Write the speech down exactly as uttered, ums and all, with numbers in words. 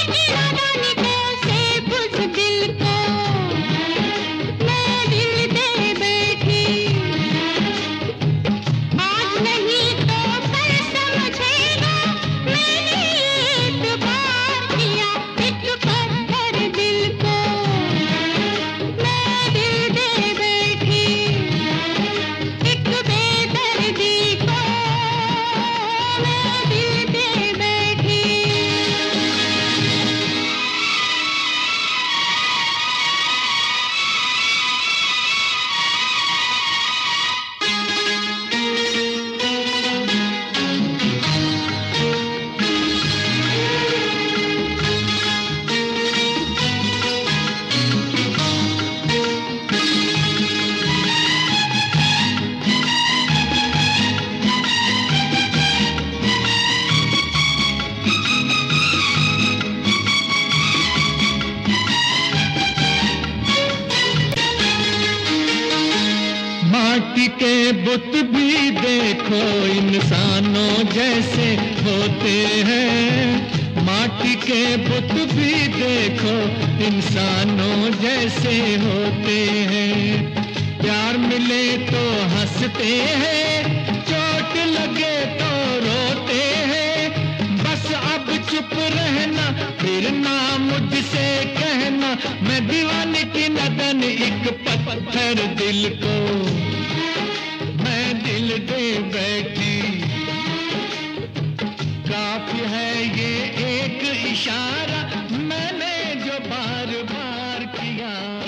माटी के बुत भी देखो इंसानों जैसे होते हैं। माटी के बुत भी देखो इंसानों जैसे होते हैं। प्यार मिले तो हंसते हैं, चोट लगे तो रोते हैं। बस अब चुप रहना, फिर ना मुझसे कहना मैं दीवाने की नदन एक पत्थर दिल को मैं दिल दे बैठी। काफी है ये एक इशारा मैंने जो बार बार किया।